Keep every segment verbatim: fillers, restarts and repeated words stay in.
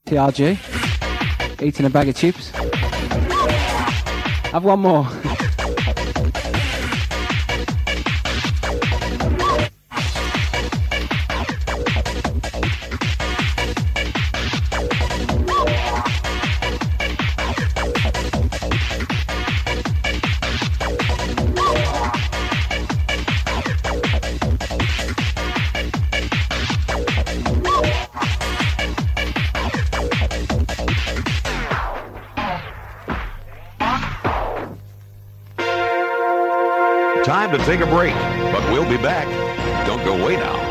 T R G, eating a bag of chips. Have one more. Time to take a break, but we'll be back. Don't go away now.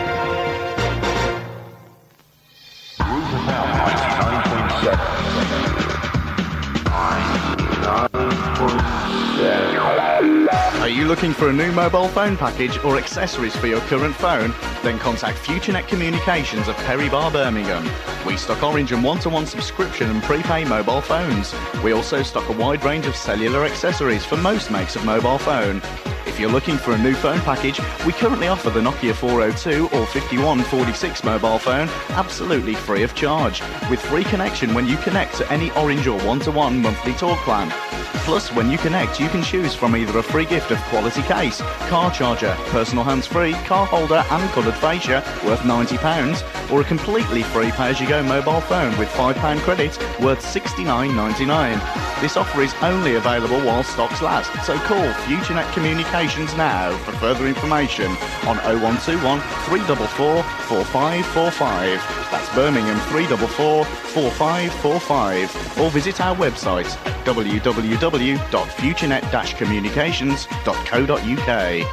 Are you looking for a new mobile phone package or accessories for your current phone? Then contact FutureNet Communications of Perry Bar, Birmingham. We stock Orange and one-to-one subscription and prepay mobile phones. We also stock a wide range of cellular accessories for most makes of mobile phone. If you're looking for a new phone package, we currently offer the Nokia four oh two or fifty-one forty-six mobile phone absolutely free of charge, with free connection when you connect to any Orange or one-to-one monthly talk plan. Plus, when you connect, you can choose from either a free gift of quality case, car charger, personal hands-free, car holder and coloured fascia worth ninety pounds, or a completely free pay-as-you-go mobile phone with five pounds credit worth sixty-nine ninety-nine. This offer is only available while stocks last, so call FutureNet Communications now for further information on oh one two one, three four four, four five four five. That's Birmingham three four four, four five four five. Or visit our website w w w dot futurenet dash communications dot co dot u k.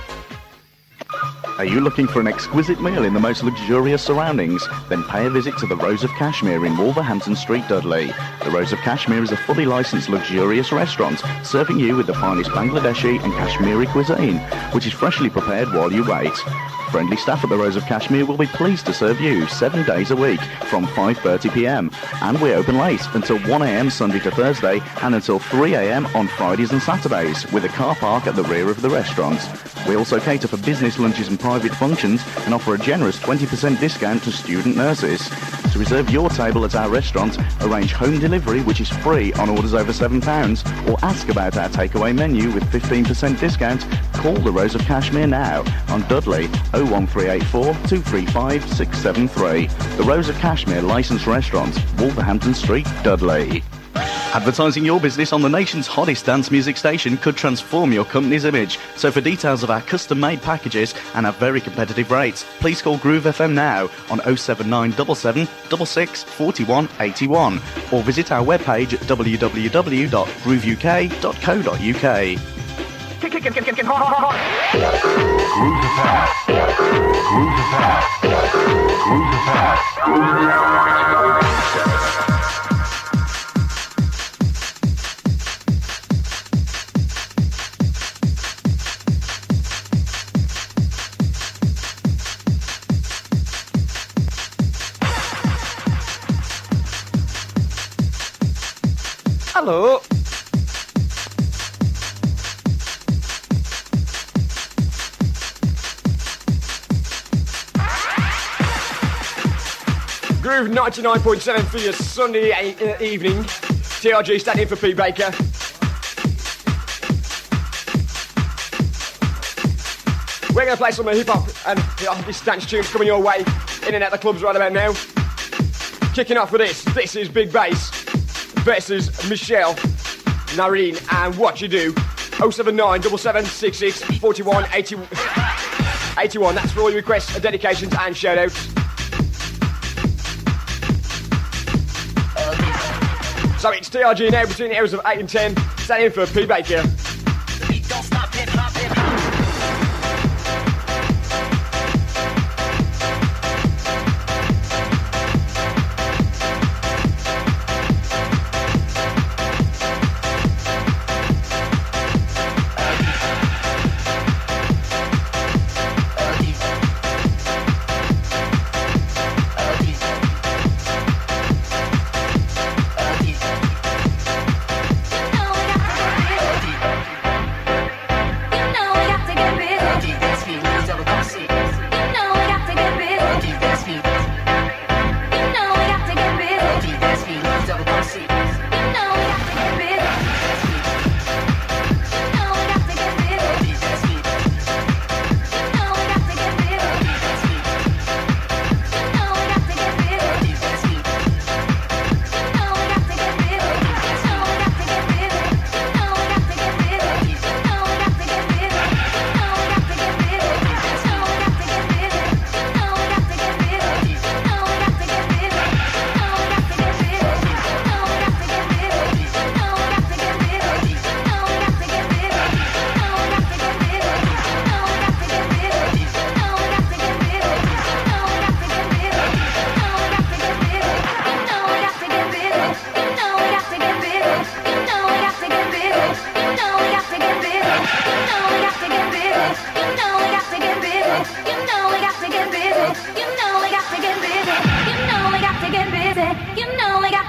Are you looking for an exquisite meal in the most luxurious surroundings? Then pay a visit to the Rose of Kashmir in Wolverhampton Street, Dudley. The Rose of Kashmir is a fully licensed luxurious restaurant serving you with the finest Bangladeshi and Kashmiri cuisine, which is freshly prepared while you wait. Friendly staff at the Rose of Kashmir will be pleased to serve you seven days a week from five thirty p m, and we open late until one a m Sunday to Thursday and until three a m on Fridays and Saturdays, with a car park at the rear of the restaurant. We also cater for business lunches and private functions and offer a generous twenty percent discount to student nurses. To reserve your table at our restaurant, arrange home delivery, which is free on orders over seven pounds, or ask about our takeaway menu with fifteen percent discount. Call the Rose of Kashmir now on Dudley oh one three eight four, two three five, six seven three. The Rose of Kashmir licensed restaurant, Wolverhampton Street, Dudley. Advertising your business on the nation's hottest dance music station could transform your company's image. So for details of our custom-made packages and our very competitive rates, please call Groove F M now on oh seven nine seven seven, six six, four one eight one, or visit our webpage at w w w dot groove u k dot co dot u k. Groove F M. Groove F M. Groove F M. Hello. Groove ninety-nine point seven for your Sunday e- evening. T R G standing in for Pete Baker. We're going to play some hip hop and this dance tunes coming your way in and out the clubs right about now. Kicking off with this. This is Big Bass versus Michelle Nareen and What You Do. oh seven nine seven seven six six four one eight one. That's for all your requests, dedications and shout outs. So it's T R G now between the hours of eight and ten. Standing in for P Baker.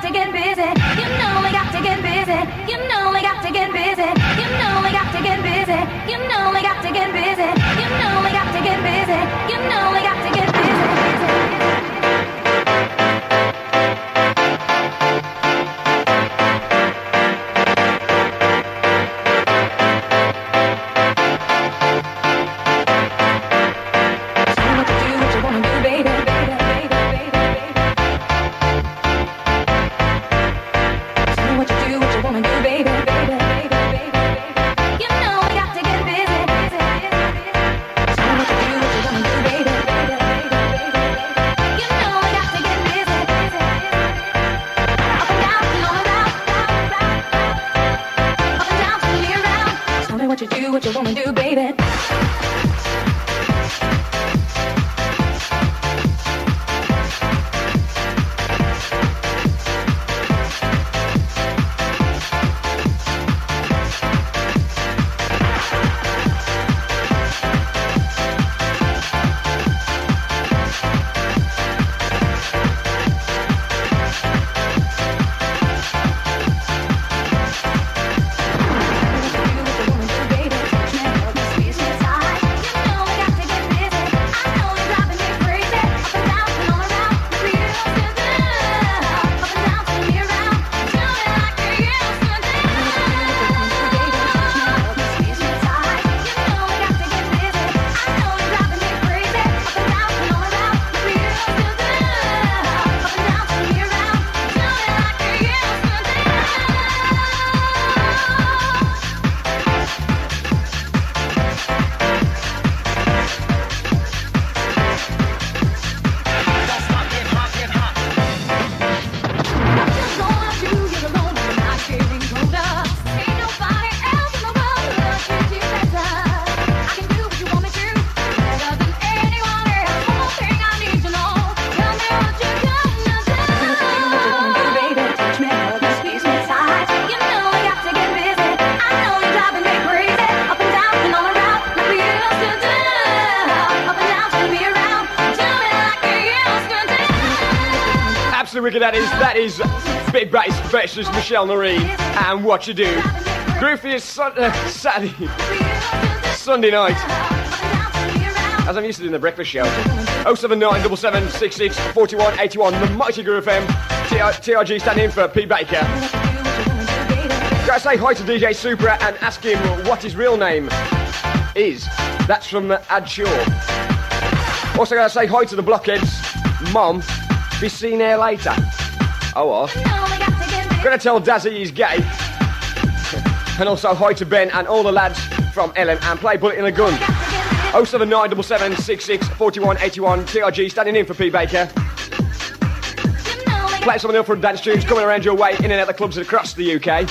to get busy. You know we got to get busy. You know we got to get busy. You know we got to get busy. You know we got to get busy. You know we got to get busy. You know we got to get busy. Wicked that is, that is Big Bass versus Michelle Noreen and What You Do. Groovy is sun- uh, Saturday, Sunday night, as I'm used to doing the breakfast show. oh seven nine seven seven six six four one eight one, the mighty Groove F M, T R G standing in for P. Baker. Gotta say hi to D J Supra and ask him what his real name is. That's from Ad Shaw. Also gotta say hi to the Blockheads, Mom. Be seen here later. Oh well. Gonna tell Dazzy he's gay. And also hi to Ben and all the lads from Ellen and play Bullet in a Gun. oh seven nine seven seven six six four one eight one, T R G standing in for P. Baker. Play some of the Ilford dance tunes coming around your way in and out the clubs across the U K.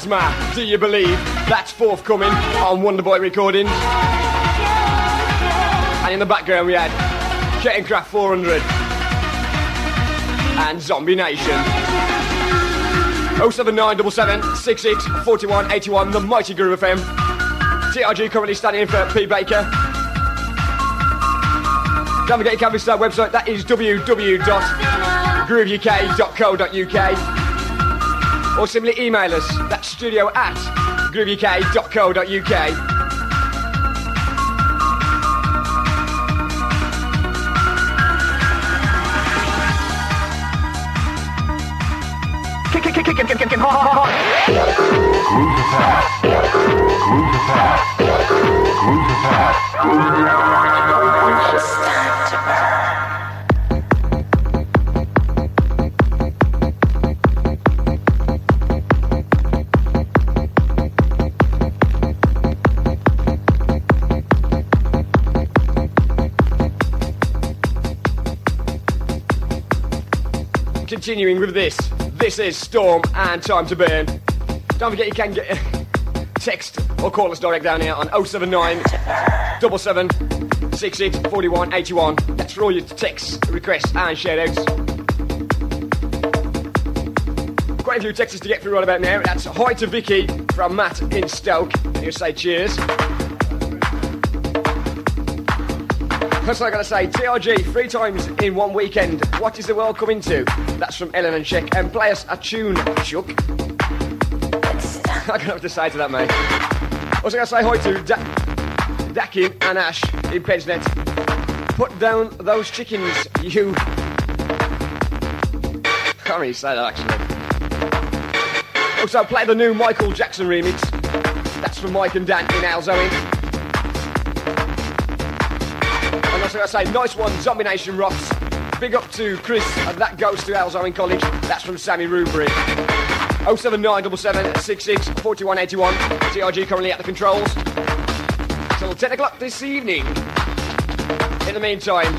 Charisma, Do You Believe? That's forthcoming on Wonderboy Recordings. And in the background we had Kettencraft four hundred and Zombie Nation. oh seven nine seven seven six six four one eight one, the mighty Groove F M. T R G currently standing in for P. Baker. Don't forget you can visit our website, that is w w w dot groove u k dot co dot u k. Or simply email us, that's studio at groove u k dot co dot u k. Kick, kick, kick, kick, kick, kick, kick, hard, hard, hard. Cruise attack. Cruise attack. Cruise attack. Cruise attack. It's time to burn. Continuing with this, this is Storm and Time to Burn. Don't forget you can get text or call us direct down here on oh seven nine seven seven six six four one eight one. That's for all your texts, requests and shout-outs. Quite a few texts to get through right about now. That's hi to Vicky from Matt in Stoke. He'll say cheers. That's what I gotta say, T R G, three times in one weekend. What is the world coming to? That's from Ellen and Sheck. And play us a tune, Chuck. I'm gonna have to say to that, mate. Also gotta say hi to da- Dakin and Ash in Pensnet. Put down those chickens, you... Can't really say that, actually. Also, play the new Michael Jackson remix. That's from Mike and Dan in Alzoin. And also I say, nice one, Zombie Nation rocks. Big up to Chris, and that goes to Alzoin College. That's from Sammy Rubery. oh seven nine seven seven six six four one eight one. T R G currently at the controls. Till ten o'clock this evening. In the meantime,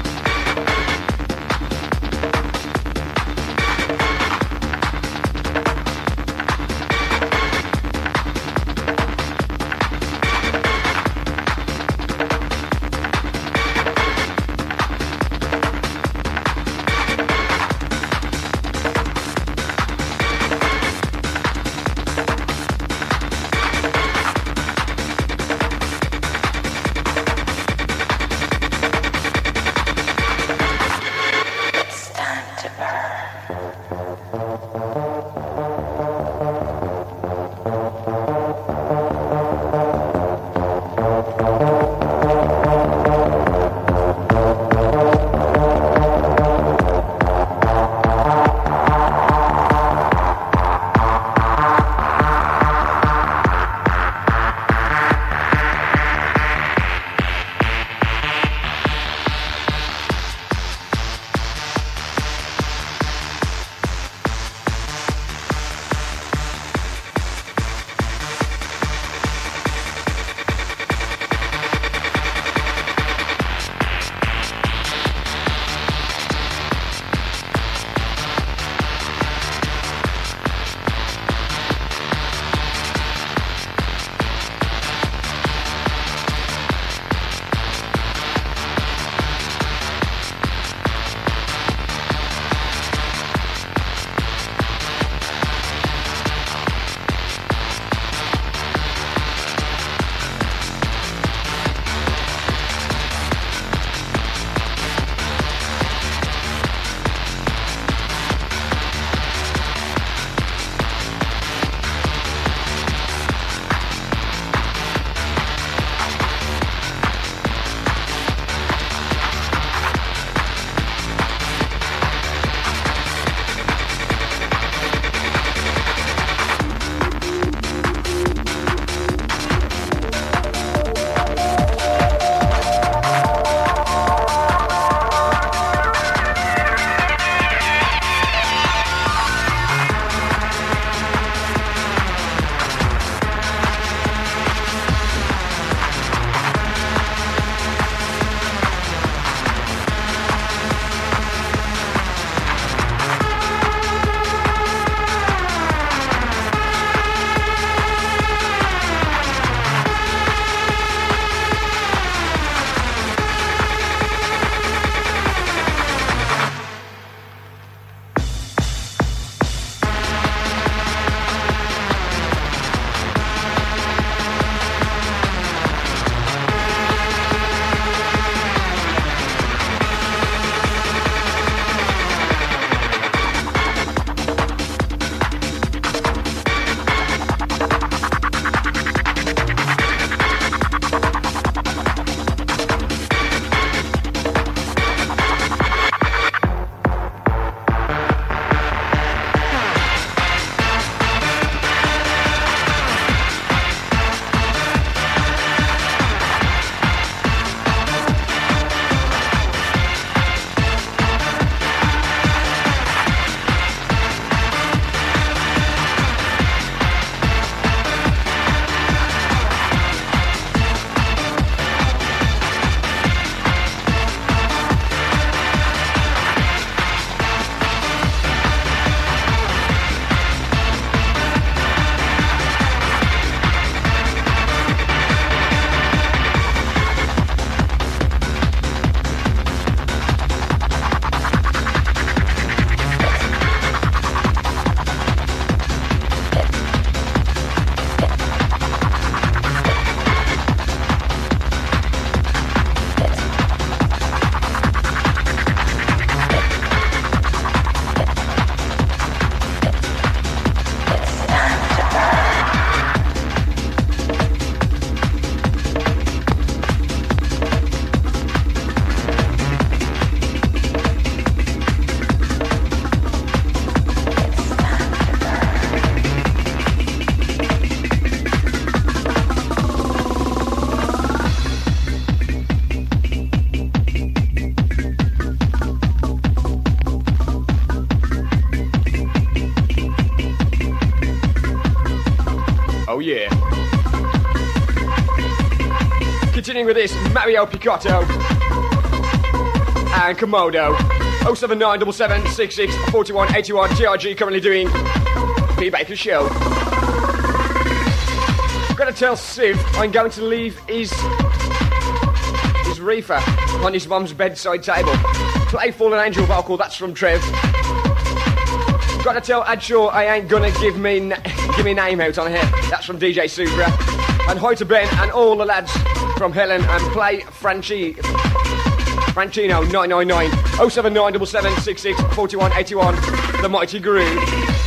with this, Mario Picotto and Komodo. oh seven nine seven seven six six four one eight one. T R G currently doing P. Baker Show. Gotta tell Siv I'm going to leave his his reefer on his mum's bedside table. Play Fallen Angel vocal, that's from Trev. Gotta tell Adshaw I ain't gonna give me na- give me name out on here. That's from D J Supra. And hi to Ben and all the lads from Helen, and play Franchi Francino nine nine nine oh seven nine seven seven six six four one eight one. The Mighty Groove.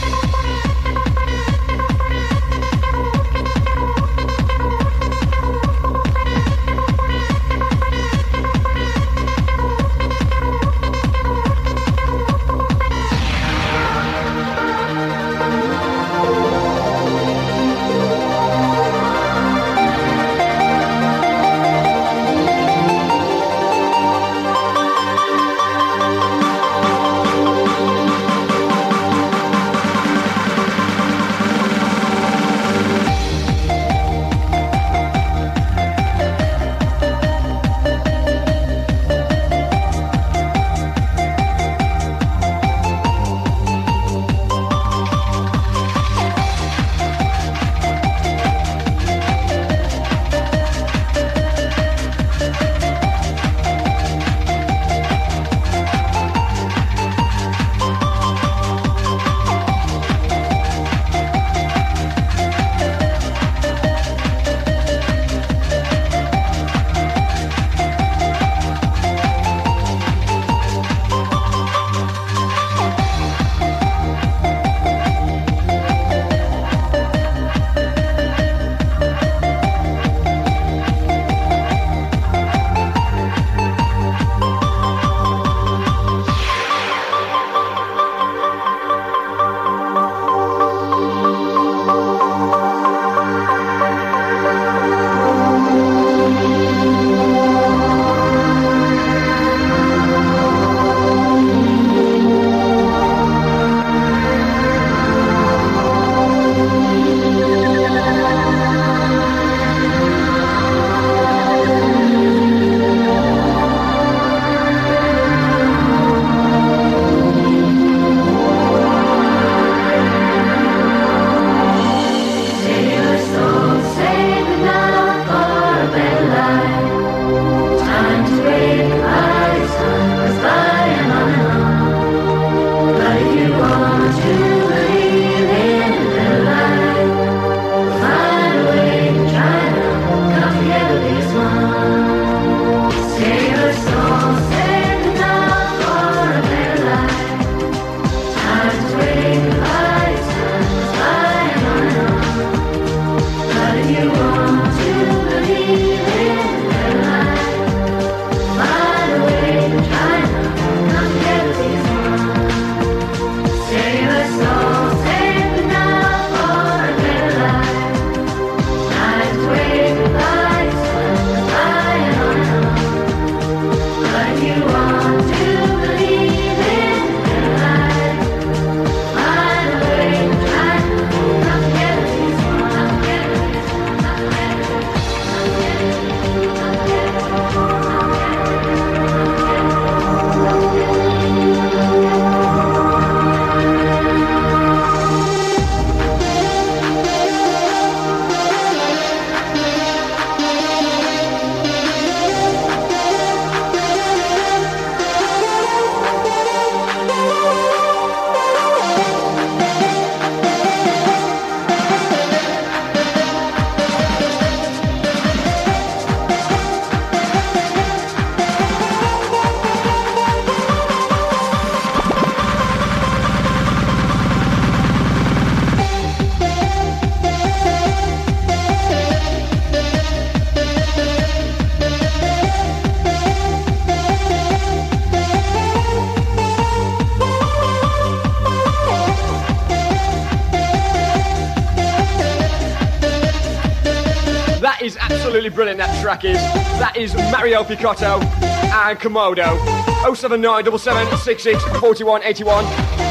is absolutely brilliant, that track is. That is Mario Picotto and Komodo. oh seven nine seven seven six six four one eight one.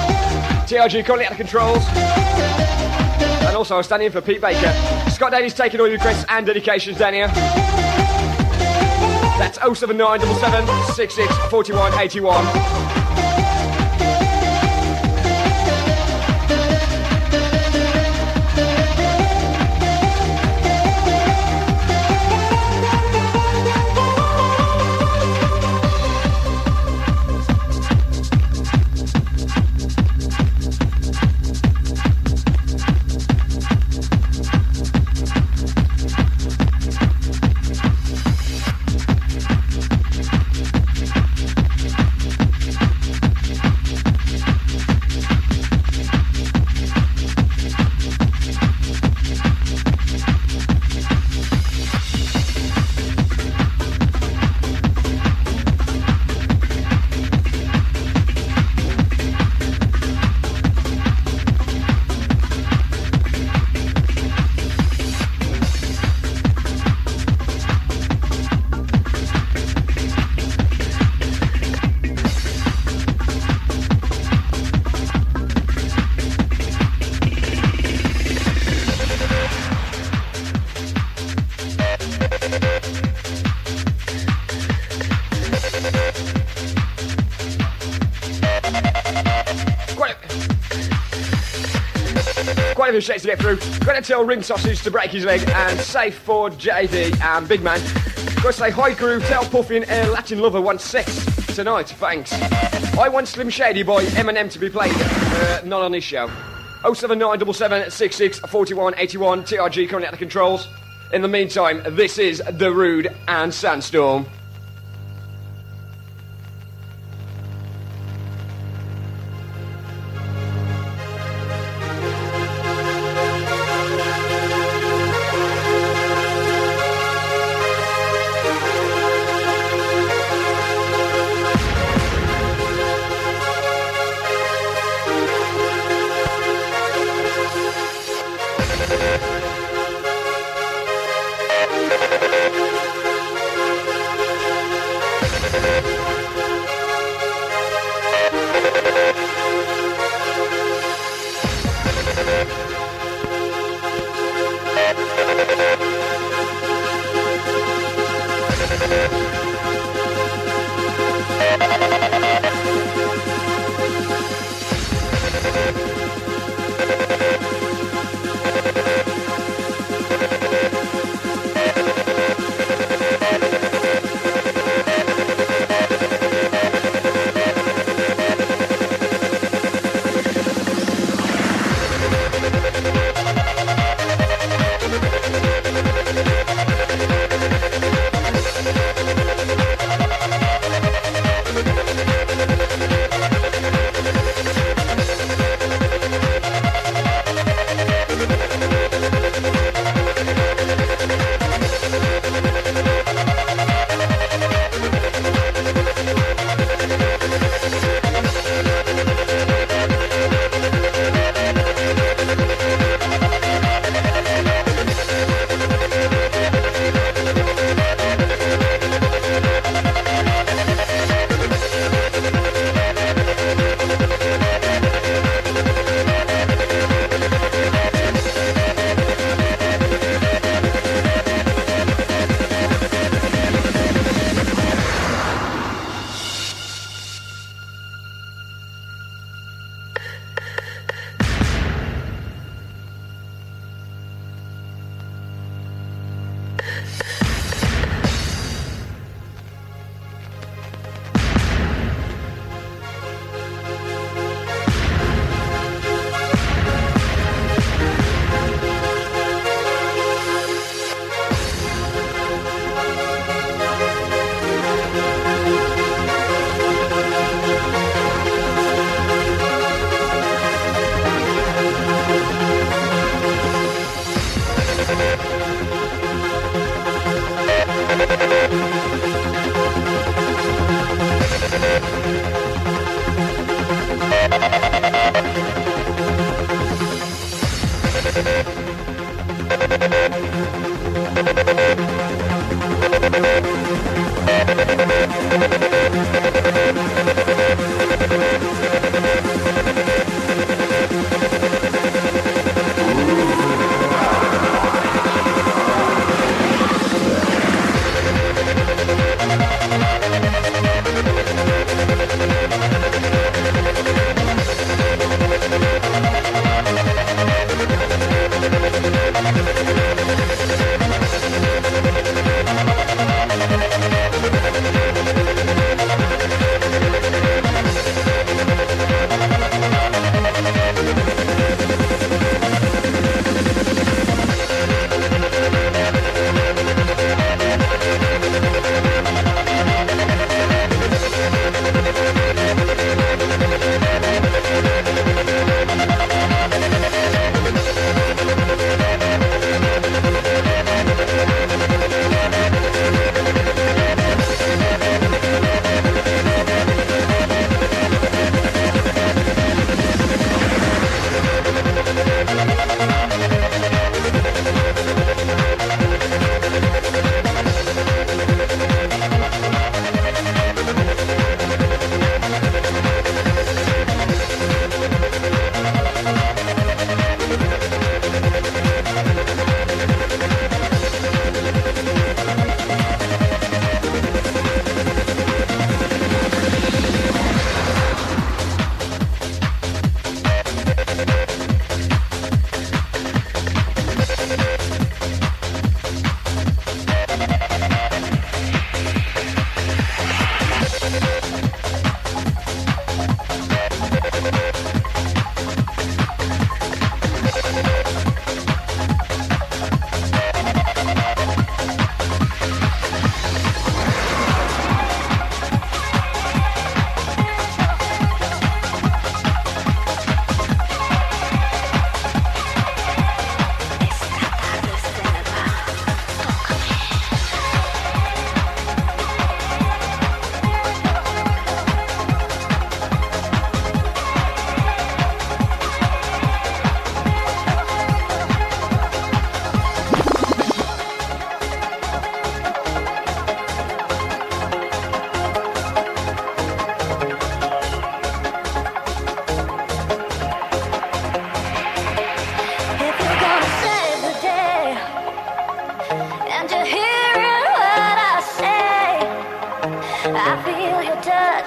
T R G currently at the controls. And also I'm standing in for Pete Baker. Scott Daly's taking all your requests and dedications down here. That's oh seven nine seven seven six six four one eight one. Quite a few shakes to get through. Got to tell Ring Sausage to break his leg, and safe for J D and Big Man. Got to say hi Groove, tell Puffin Air Latin Lover wants sex tonight, thanks. I want Slim Shady by Eminem to be played, uh, not on this show. oh seven nine seven seven six six four one eight one, T R G currently at the controls. In the meantime, this is The Rude and Sandstorm.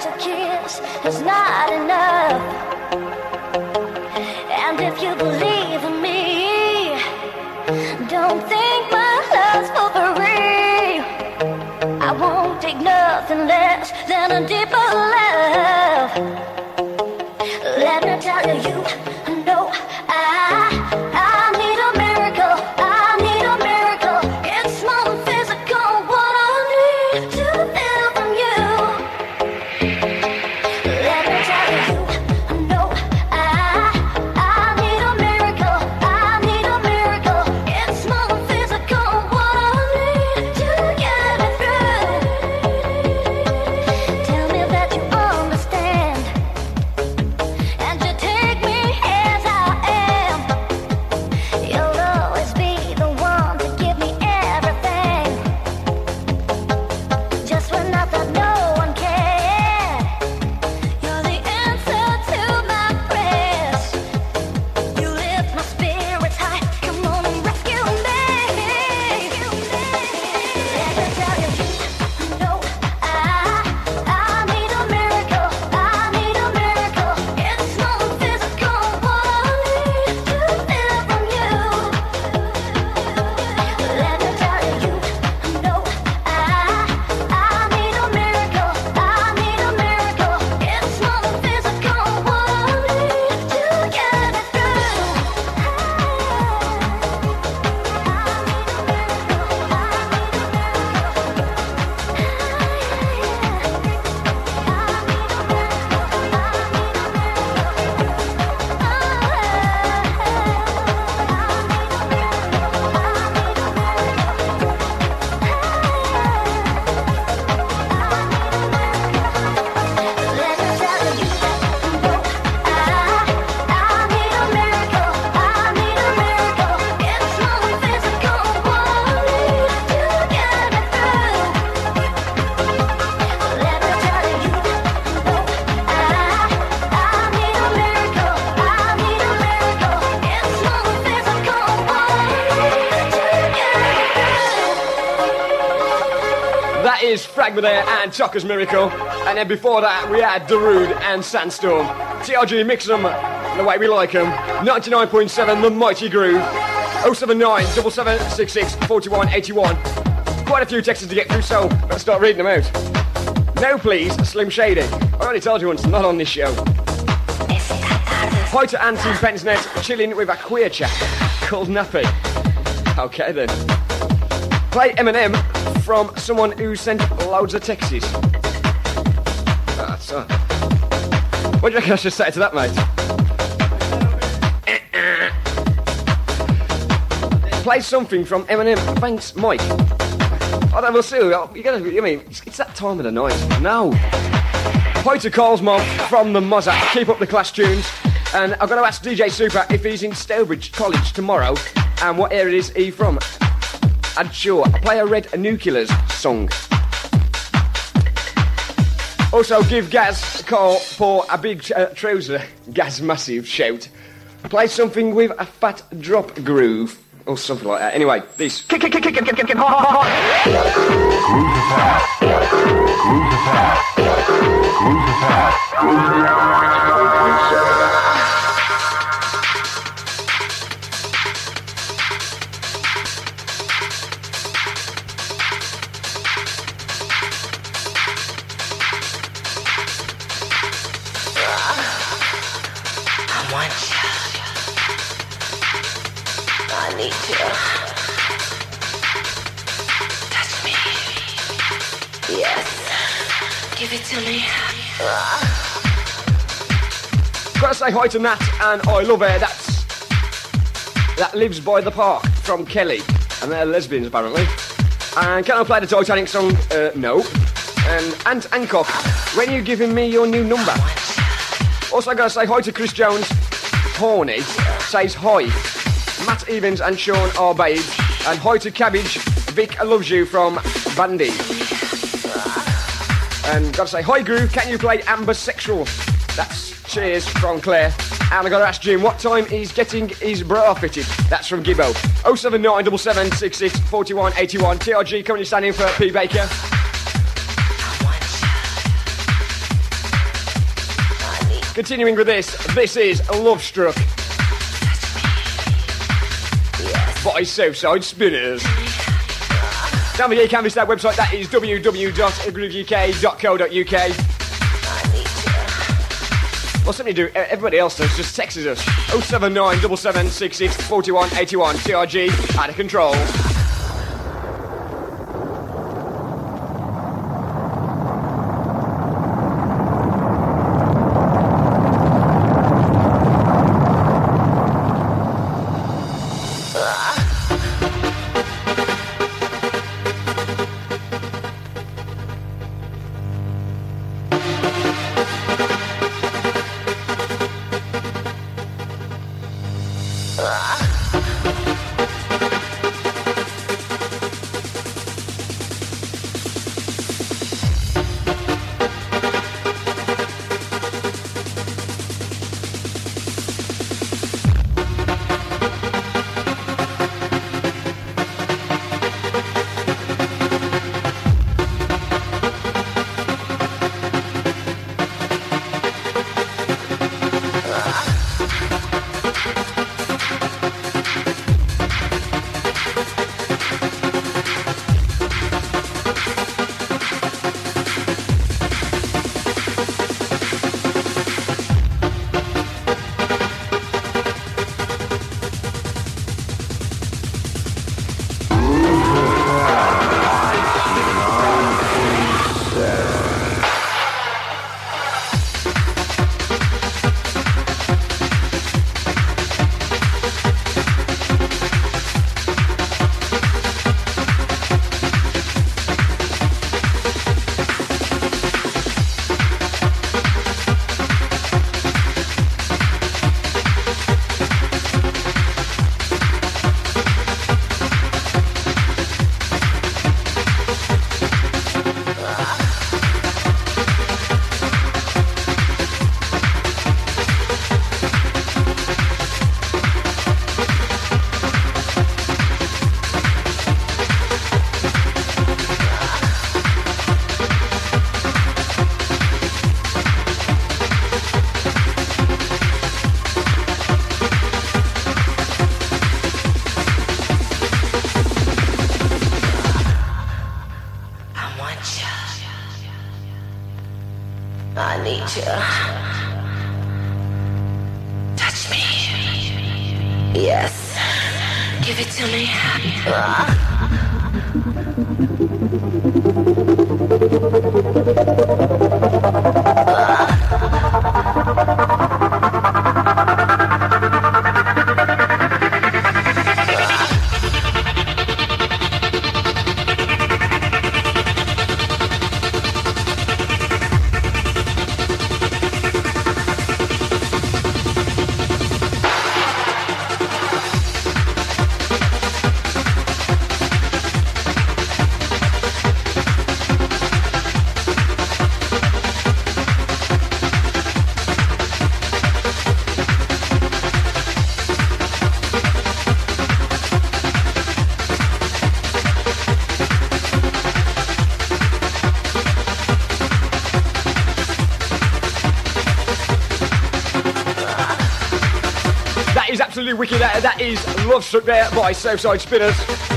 that your kiss is not enough. And if you believe in me, don't think my love's for free. I won't take nothing less than a deeper love. Let me tell you, you know I, I need a miracle. I need a miracle. It's more than physical. What I need to feel from you. Let me tell you, you know I, I need a miracle. I need a miracle. It's more than physical. What I need to get me through. Tell me that you understand. And you take me as I am. You'll always be the one to give me everything. Just when I thought no one cared, you're the answer to my prayers. You lift my spirits high. Come on and rescue me. Let me tell you, you know I, I need a miracle. I need a miracle. It's more than physical. What I need to feel from you. Let me tell you, you know I, I need a miracle. I need a miracle. It's more than physical. What I need to get me through. Let me tell you, you know I, I need a miracle. I need a miracle. It's more than physical. What I need to get me through. Let me tell you, you know I, I need a miracle. I need a miracle. It's more than physical. What I need to get me through. That is Fragma there and Tucker's Miracle. And then before that, we had Darude and Sandstorm. T R G mix them the way we like them. ninety-nine point seven, The Mighty Groove. oh seven nine, seven seven six six, four one eight one. Quite a few texts to get through, so let's start reading them out. No, please, Slim Shady. I already told you once, not on this show. Hi to Anti Pensnet, chilling with a queer chap called Nappy. Okay then. Play Eminem from someone who sent loads of texts. Ah, so. What do you reckon I should say to that, mate? Play something from Eminem. Thanks, Mike. Oh, that will see. You gotta, I mean, it's, it's that time of the night. No. Hi to Carl's mom from the Mozza. Keep up the class tunes. And I've got to ask D J Super if he's in Stowbridge College tomorrow and what area is he from. And sure, play a Red Nuclears song. Also, give Gaz a call for a big uh, trouser. Gaz Massive shout. Play something with a fat drop groove. Or something like that. Anyway, this. Kick, kick, kick, kick, kick, kick, kick, hot, hot, I need you. Touch me. Yes. Give it to me. Gotta say hi to Nat and I love her. That's that lives by the park from Kelly, and they're lesbians apparently. And can I play the Titanic song? Uh, no. And Ant Hancock, when are you giving me your new number? Also gotta say hi to Chris Jones. Horny says hi. Matt Evans and Sean are babes. And hi to Cabbage. Vic loves you from Bandy. And gotta say hi Groove, can you play Amber Sexual? That's cheers from Claire. And I gotta ask Jim what time he's getting his bra fitted. That's from Gibbo. oh seven nine seven seven six six four one eight one. T R G currently standing for P Baker. Continuing with this, this is Love Struck by Southside Spinners. Down the Canvas that website, that is w w w dot groove u k dot co dot u k. Well, something to do, everybody else does, just text us. oh seven nine seven seven six six four one eight one, T R G, out of control. Touch me. Yes. Give it to me. Ah. Wicked, that, that is Love Struck there by Southside Spinners.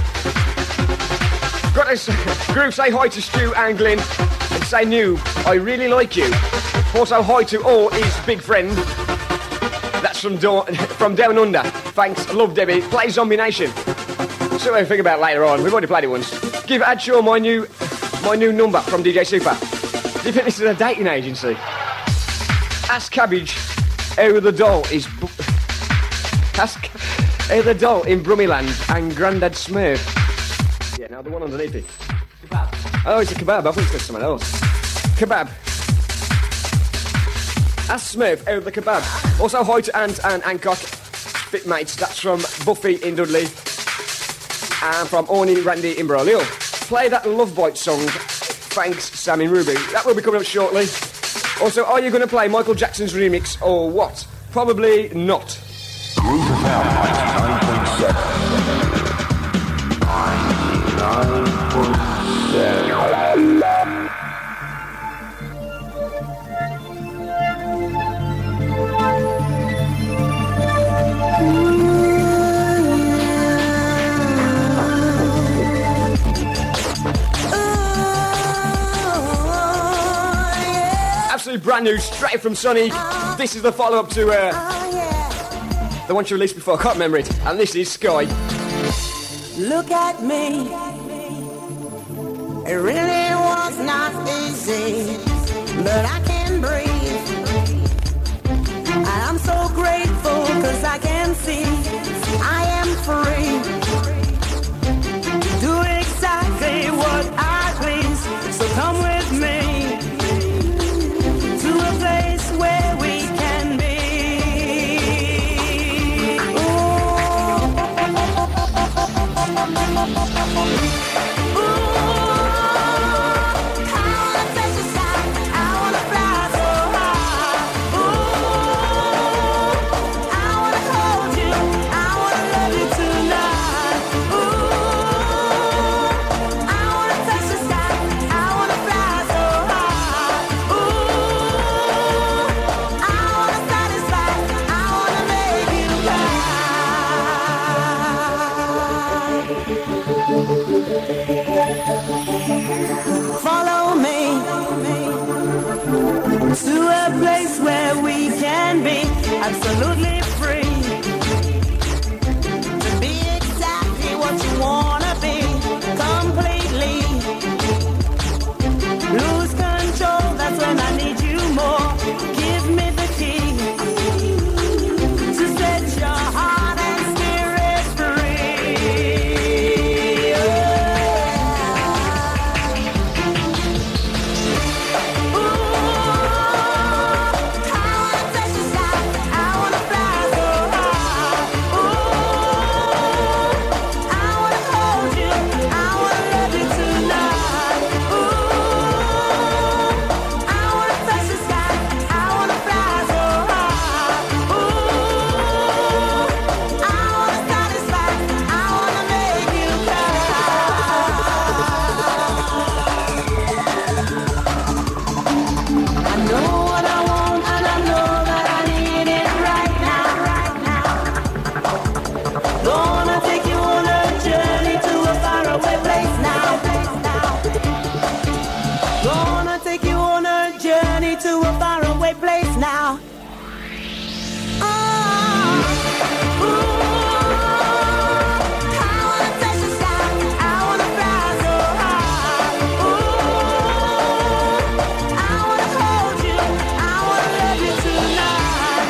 Got to group say hi to Stu and Glyn and say new, I really like you. Also hi to all his big friend. That's from do- from down under. Thanks, love Debbie. Play Zombie Nation. So what I think about it later on. We've already played it once. Give Ad Shaw my new my new number from D J Super. Do you think this is a dating agency? Ask Cabbage how the doll is. Bu- Ask uh, the doll in Brummyland and Grandad Smurf. Yeah, now the one underneath it. Kebab. Oh, it's a kebab. I thought it was something else. Kebab. Ask Smurf out the kebab. Also, hi to Ant and Hancock, Fitmates. That's from Buffy in Dudley. And from Orny Randy in Broglio. Play that Love Bite song. Thanks, Sam in Ruby. That will be coming up shortly. Also, are you going to play Michael Jackson's remix or what? Probably not. Groove F M ninety-nine point seven. ninety-nine point seven. brand new, straight from Sonny. This is the follow-up to uh, the one she released before, I can't remember it. And this is Sky. Look at me. It really was not easy, but I can breathe. And I'm so grateful because I can see I am free. Do exactly what I please. So come with me to a place where we can be. Ooh. Follow me to a place where we can be absolutely free. To be exactly what you wanna be, completely. Lose control, that's when I need you more. Give me the key to set your heart and spirit free. To a faraway place now. Oh, ooh, I wanna touch the sky. I wanna fly so high. Ooh, I wanna hold you. I wanna love you tonight.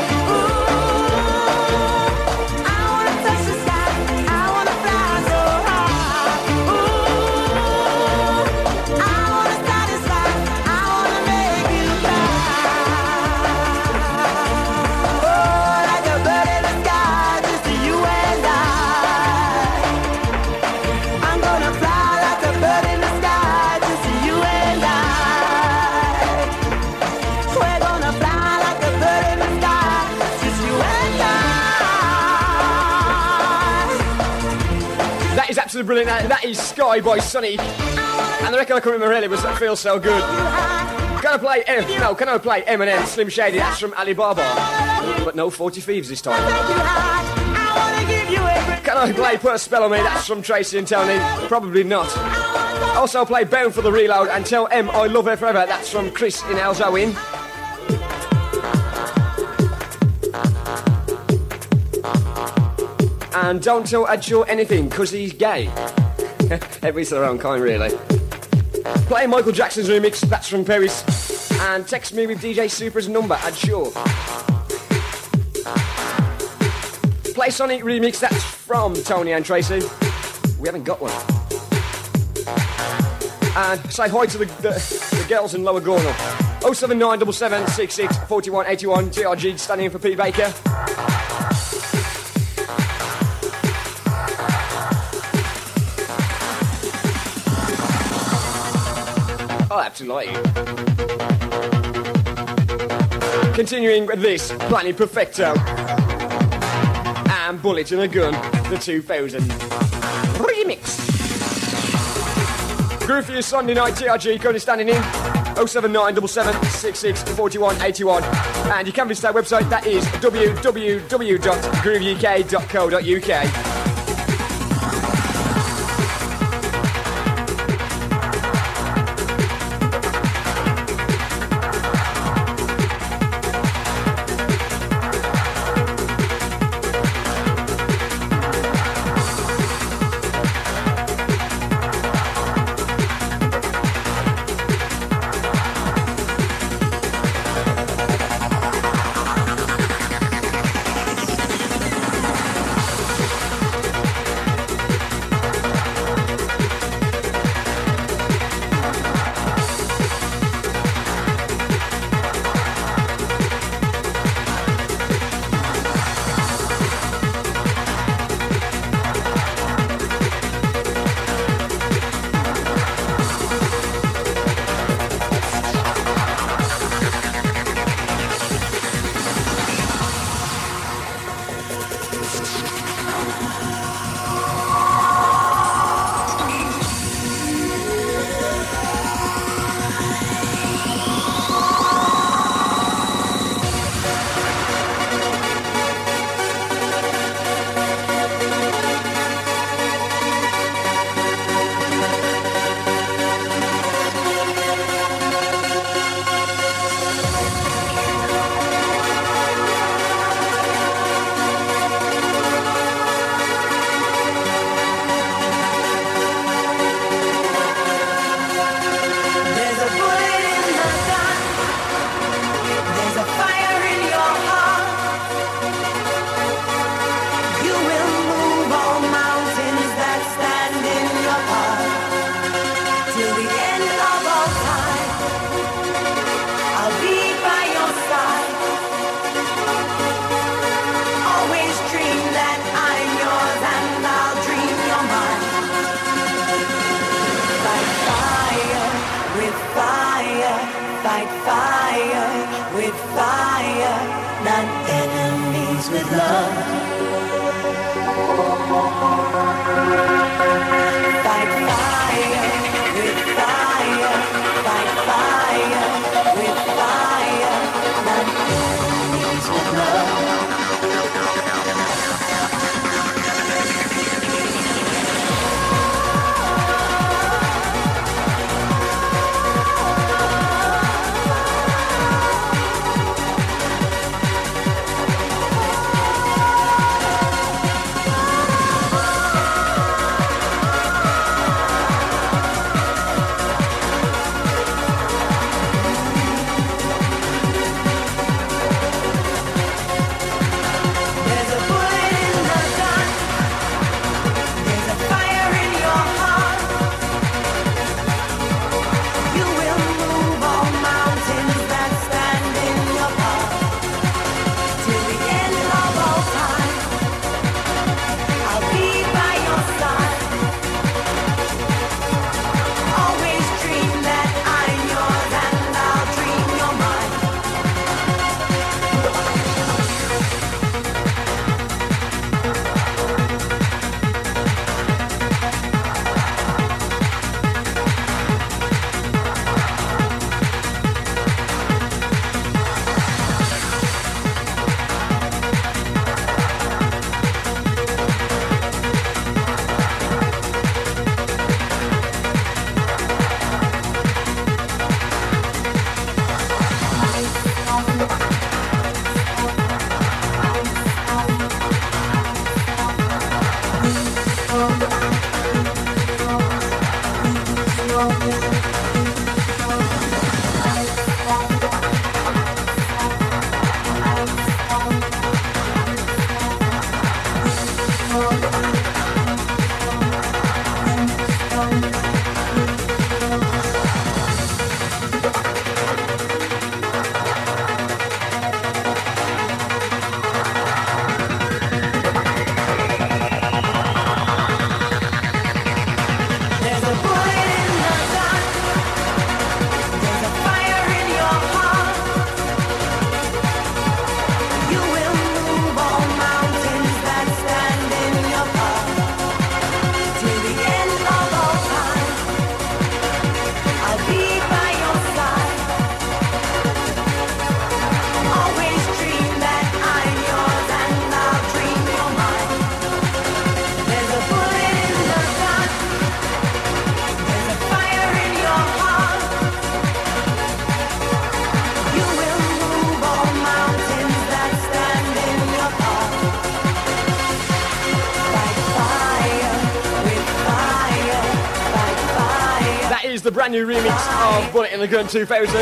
Ooh, I wanna touch the sky. I wanna fly so high. Ooh, I wanna satisfy. I wanna make you cry. Absolutely brilliant. That is Sky by Sonny. And the record I can remember really was That Feels So Good. Can I play M? No, can I play Eminem, Slim Shady? That's from Alibaba. But no forty Thieves this time. Can I play Put a Spell on Me? That's from Tracy and Tony. Probably not. Also play Bound for the Reload and Tell M I Love Her Forever. That's from Chris in Elzoin. And Don't Tell Adshaw anything, because he's gay. Everybody's their own kind, really. Play Michael Jackson's remix, that's from Paris. And text me with D J Super's number, Adshaw. Play Sonic remix, that's from Tony and Tracy. We haven't got one. And say hi to the, the, the girls in Lower Gornal. oh seven nine seven seven six six four one eight one, T R G standing in for Pete Baker. I absolutely like it. Continuing with this, Planning Perfecto and Bullet in a Gun, the two thousand remix. Groove for your Sunday night, T R G, currently standing in oh seven nine seven seven six six four one eight one. And you can visit our website, that is w w w dot groove u k dot co dot u k. fire, not enemies with love. Fight fire with fire, fight fire with fire, not enemies with love. The brand new remix of Bullet in the Gun two thousand.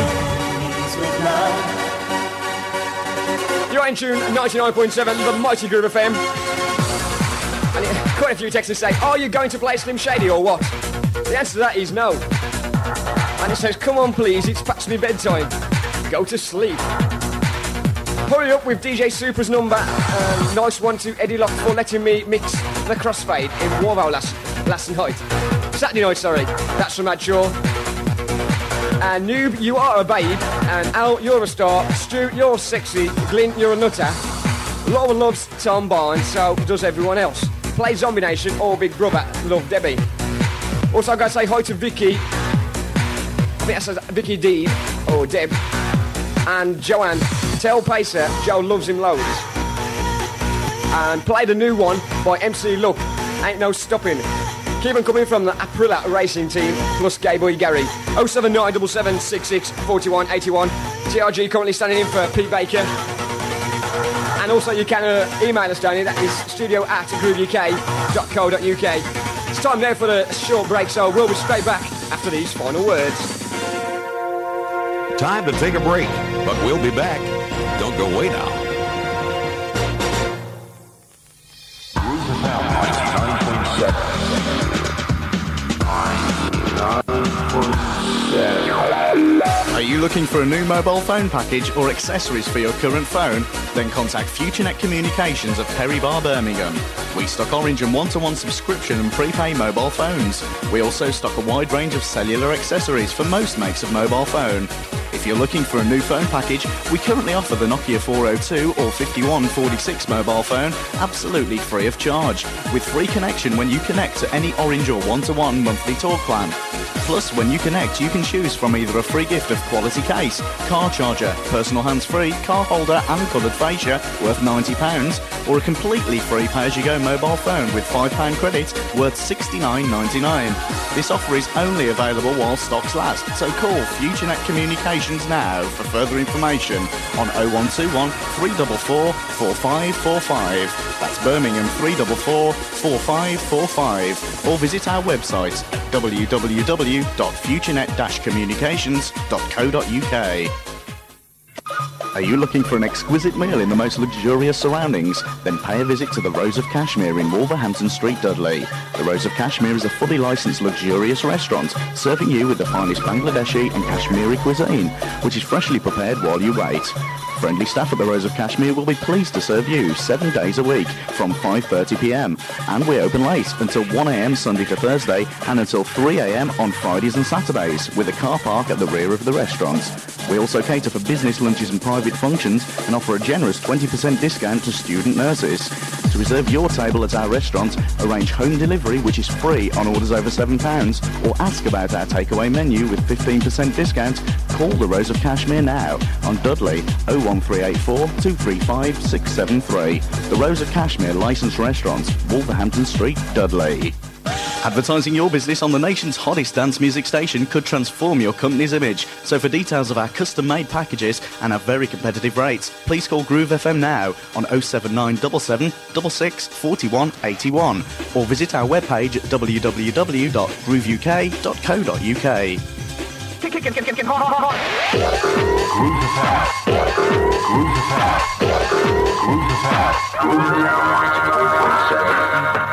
You're in tune ninety-nine point seven, the Mighty Groove F M. And quite a few texts say, are you going to play Slim Shady or what? The answer to that is no. And it says, come on please, it's past me bedtime. Go to sleep. Hurry up with D J Super's number. Um, nice one to Eddie Locke for letting me mix the crossfade in Warval last, last night. Saturday night, sorry. That's from Mad Shaw. And Noob, you are a babe. And Al, you're a star. Stu, you're sexy. Glyn, you're a nutter. Laura loves Tom Barnes, so does everyone else. Play Zombie Nation or Big Brother. Love Debbie. Also, I've got to say hi to Vicky. I think that says Vicky D. Or Deb. And Joanne. Tell Pacer Joe loves him loads. And play the new one by M C Look. Ain't no stopping. Keep on coming from the Aprilla Racing Team, plus Gay Boy Gary. oh seven nine seven seven six six four one eight one. T R G currently standing in for Pete Baker. And also you can uh, email us down here, that is studio at groove u k dot co dot u k. It's time now for the short break, so we'll be straight back after these final words. Time to take a break, but we'll be back. Don't go away now. Are you looking for a new mobile phone package or accessories for your current phone? Then contact FutureNet Communications of Perry Bar, Birmingham. We stock Orange and one-to-one subscription and prepay mobile phones. We also stock a wide range of cellular accessories for most makes of mobile phone. If you're looking for a new phone package, we currently offer the Nokia four oh two or fifty-one forty-six mobile phone absolutely free of charge, with free connection when you connect to any Orange or one-to-one monthly talk plan. Plus, when you connect, you can choose from either a free gift of quality case, car charger, personal hands-free, car holder and coloured fascia worth ninety pounds, or a completely free pay-as-you-go mobile phone with five pounds credit worth sixty-nine ninety-nine. This offer is only available while stocks last, so call FutureNet Communications now for further information on oh one two one, three four four, four five four five. That's Birmingham three four four, four five four five. Or visit our website w w w dot futurenet dash communications dot co dot u k. Are you looking for an exquisite meal in the most luxurious surroundings? Then pay a visit to the Rose of Kashmir in Wolverhampton Street, Dudley. The Rose of Kashmir is a fully licensed luxurious restaurant serving you with the finest Bangladeshi and Kashmiri cuisine, which is freshly prepared while you wait. Friendly staff at the Rose of Kashmir will be pleased to serve you seven days a week from five thirty p m, and we open late until one a m Sunday to Thursday and until three a m on Fridays and Saturdays, with a car park at the rear of the restaurant. We also cater for business lunches and private functions and offer a generous twenty percent discount to student nurses. To reserve your table at our restaurant, arrange home delivery, which is free on orders over seven pounds, or ask about our takeaway menu with fifteen percent discount. Call the Rose of Kashmir now on Dudley oh one three eight four, two three five, six seven three. The Rose of Kashmir licensed restaurant, Wolverhampton Street, Dudley. Advertising your business on the nation's hottest dance music station could transform your company's image. So for details of our custom-made packages and our very competitive rates, please call Groove F M now on oh seven nine seven seven, six six, four one eight one, or visit our webpage at w w w dot groove u k dot co dot u k. Groove Attack. Groove Attack. Groove Attack. Groove Attack. Groove Attack.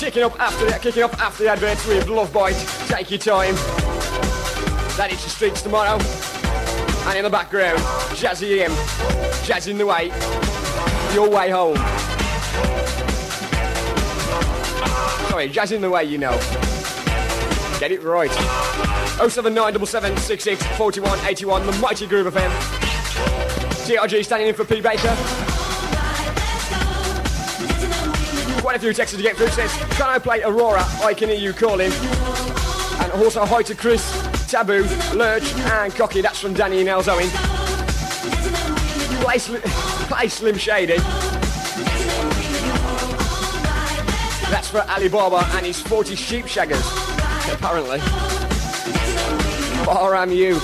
Kicking up after the, kicking off after the adverts with Love Bite. Take your time. That is the streets tomorrow. And in the background, Jazzy M. Jazz in the way. Your way home. Sorry, Jazz in the way, you know. Get it right. oh seven nine seven seven six six four one eight one, the mighty Groove F M. T R G standing in for P. Baker. Quite a few texts to get through. Says, can I play Aurora? I can hear you calling. And also hi to Chris, Taboo, Lurch and Cocky. That's from Danny and Els Owen. Play, sli- play Slim Shady. That's for Ali Baba and his forty sheep shaggers. Apparently. Or am you?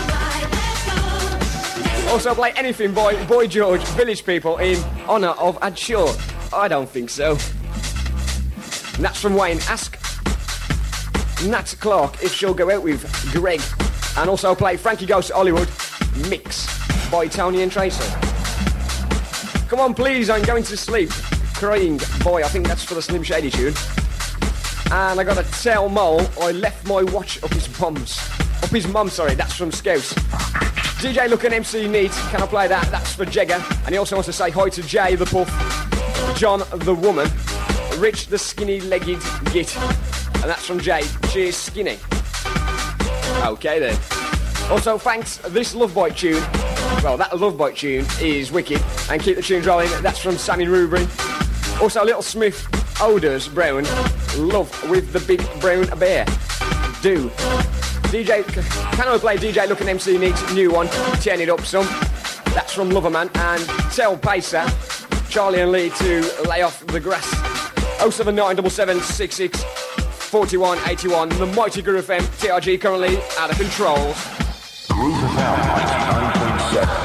Also play anything by Boy George, Village People in honour of Ad Shaw. I don't think so. And that's from Wayne. Ask Nat Clark if she'll go out with Greg. And also play Frankie Goes to Hollywood Mix by Tony and Tracy. Come on please, I'm going to sleep. Crying Boy, I think that's for the Slim Shady tune. And I got to tell Mole I left my watch up his mum's. Up his mum, sorry, that's from Scouts. D J Look and M C Neat, can I play that? That's for Jegger. And he also wants to say hi to Jay the Puff, John the Woman, Rich the Skinny Legged Git. And that's from Jay. Cheers, Skinny. Okay then. Also, thanks, this Love Bite tune. Well, that Love Bite tune is wicked. And keep the tunes rolling. That's from Sammy Rubin. Also, Little Smith, Odors Brown. Love with the Big Brown Bear. Do. D J, can I play D J Look and M C Neat's new one? Turn it up some. That's from Loverman. And tell Pacer, Charlie and Lee to lay off the grass. oh seven nine seven seven six six four one eight one. The mighty Groove F M. T R G currently out of control. Groove F M ninety-nine point seven.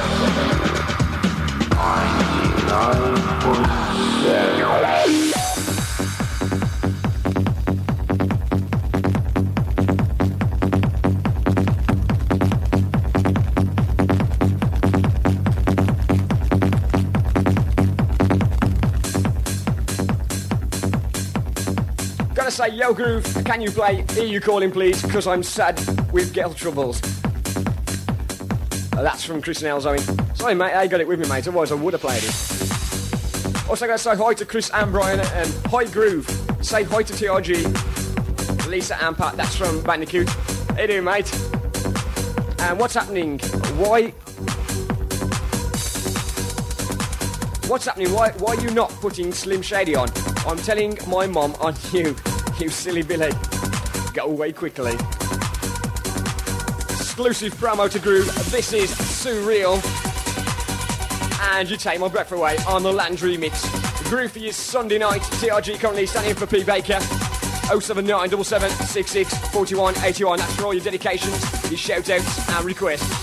ninety-nine point seven. Say, yo Groove, can you play Hear You Calling Please, because I'm sad with girl troubles. Uh, that's from Chris and Els Owen. Sorry mate, I got it with me mate, otherwise I would have played it. Also gotta say hi to Chris and Brian and hi Groove. Say hi to T R G, Lisa and Pat, that's from Bandicoot. How you doing mate? And what's happening? Why... What's happening? Why, why are you not putting Slim Shady on? I'm telling my mum on you. You silly Billy. Go away quickly. Exclusive promo to Groove. This is Surreal. And you take my breath away on the Landry mix. Groove for you Sunday night. T R G currently standing in for P. Baker. oh seven nine seven seven six six four one eight one. That's for all your dedications, your shout outs and requests.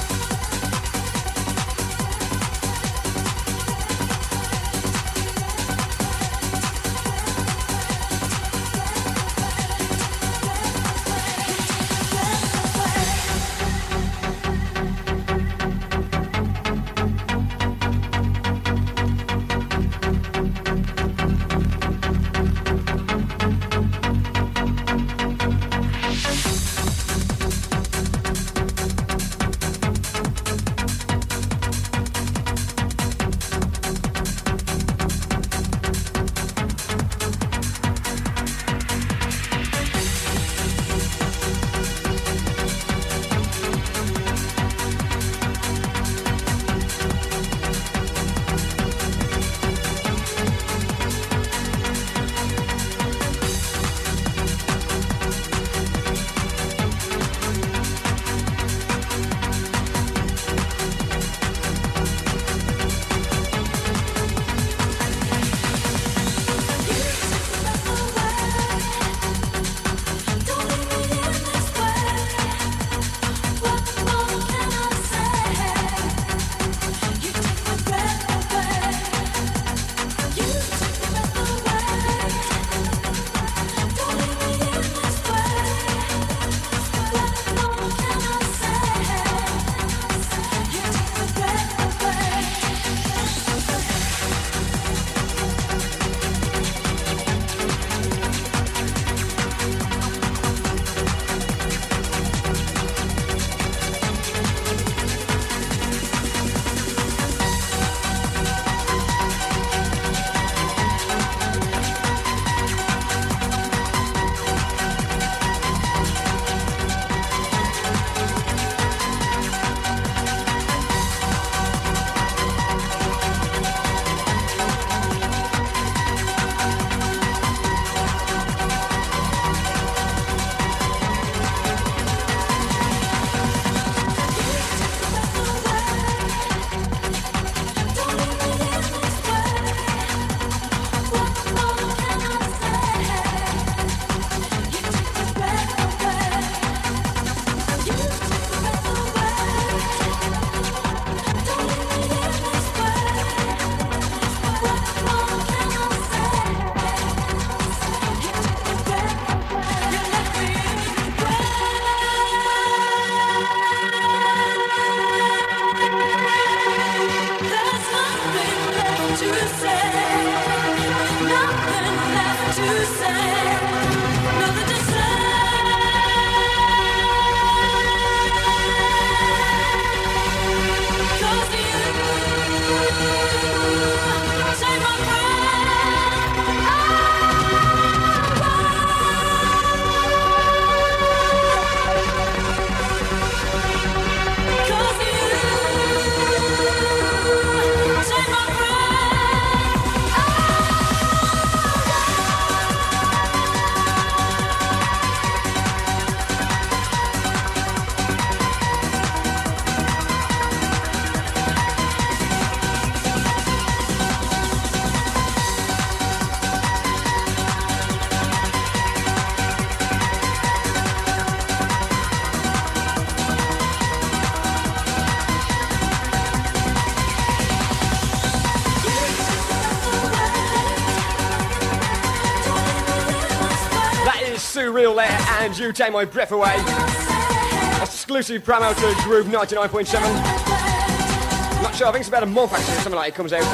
Real there, and You Take My Breath Away. Exclusive promo to Groove ninety-nine point seven. Not sure, I think it's about a month actually, something like it comes out.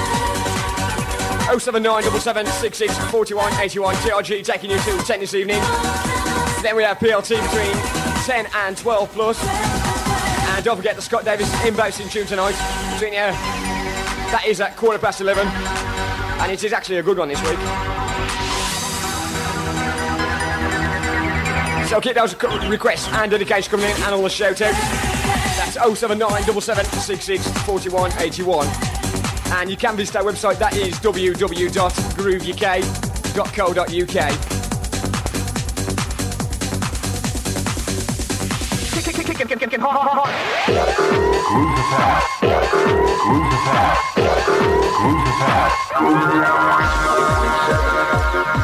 oh seven nine seven seven six six four one eight one, T R G taking you to ten this evening. Then we have P L T between ten and twelve plus. And don't forget the Scott Davis inboxing tune tonight. Between you, that is at quarter past eleven. And it is actually a good one this week. So keep those requests and dedications coming in and all the shout outs. That's oh seven nine seven seven six six four one eight one. And you can visit our website, that is w w w dot groove u k dot co dot u k. Groove Attack. Groove Attack. Groove Attack. Groove Attack.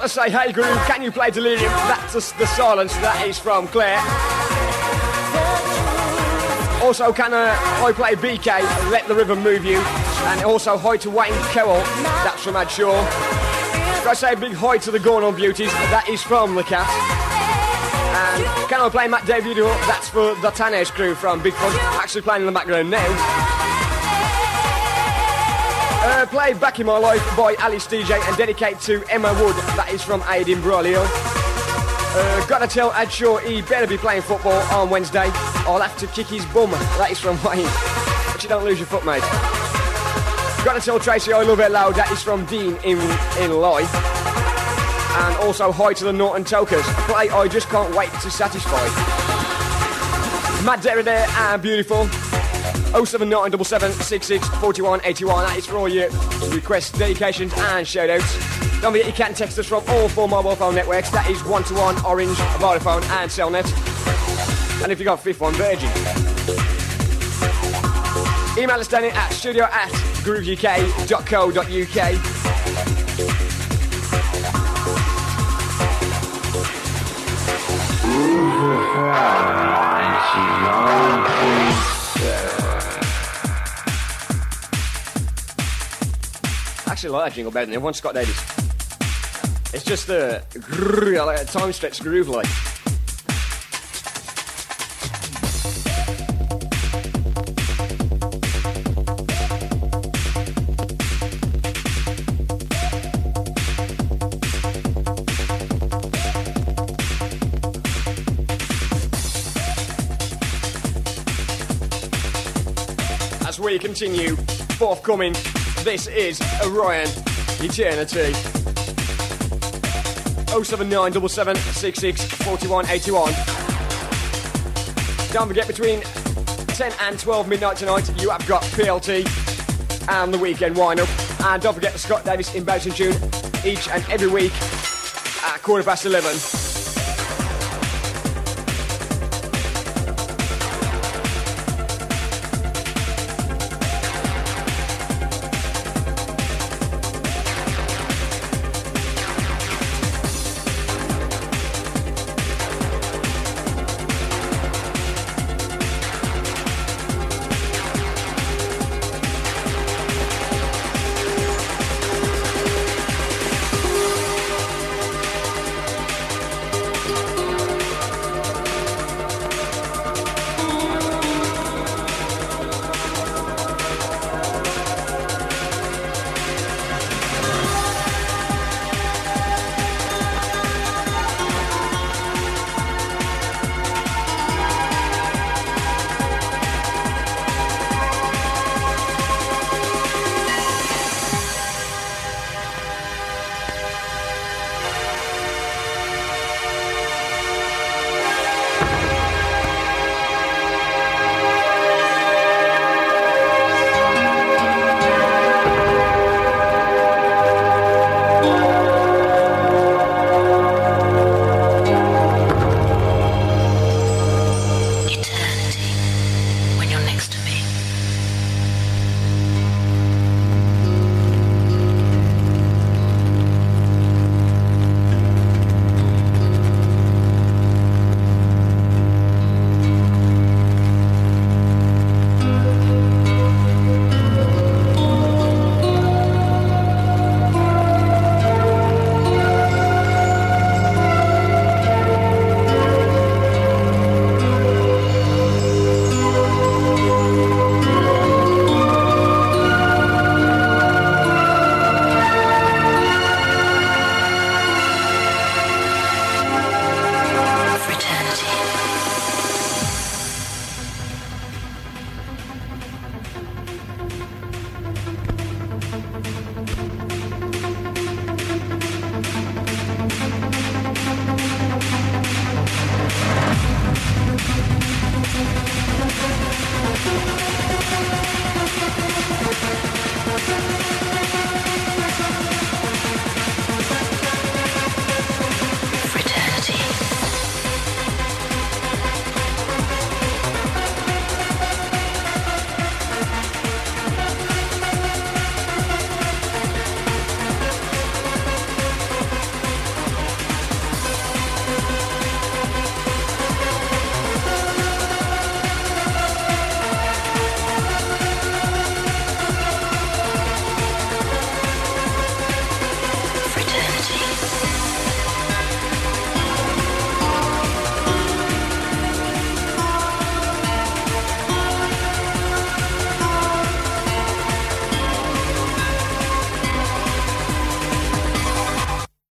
say, hey Groove, can you play Delirium? That's the, the silence. That is from Claire. Also, can uh, I play B K, Let the River Move You? And also, hi to Wayne Cowell. That's from Ed Shaw. Gotta say a big hi to the Gornal Beauties. That is from The Cat. And can I play Matt David? That's for the Tanesh crew from Bigfoot. Actually playing in the background now. Uh, play Back in My Life by Alice D J and dedicate to Emma Wood. That is from Aidan Braulio. Uh, gotta tell Ed Shaw he better be playing football on Wednesday. I'll have to kick his bum. That is from Wayne. But you don't lose your foot, mate. Gotta tell Tracy I love it loud. That is from Dean in, in Life. And also hi to the Norton Tokers. Play I Just Can't Wait to Satisfy. Mad Derry there and beautiful. oh seven nine seven seven six six four one eight one. That is for all your requests, dedications and shout-outs. Don't forget you can text us from all four mobile phone networks. That is one to one, Orange, Vodafone and Cellnet. And if you got a fifth one, Virgin. Email us down at studio at groovuk dot co dot uk. I actually like that jingle better than the other one, Scott Davis. It's just a, like a time stretch groove like. As we continue, forthcoming, this is Orion Eternity. oh seven nine seven seven six six four one eight one. Don't forget, between ten and twelve midnight tonight, you have got P L T and the weekend wind-up. And don't forget the Scott Davis in Bowson Tune each and every week at quarter past eleven.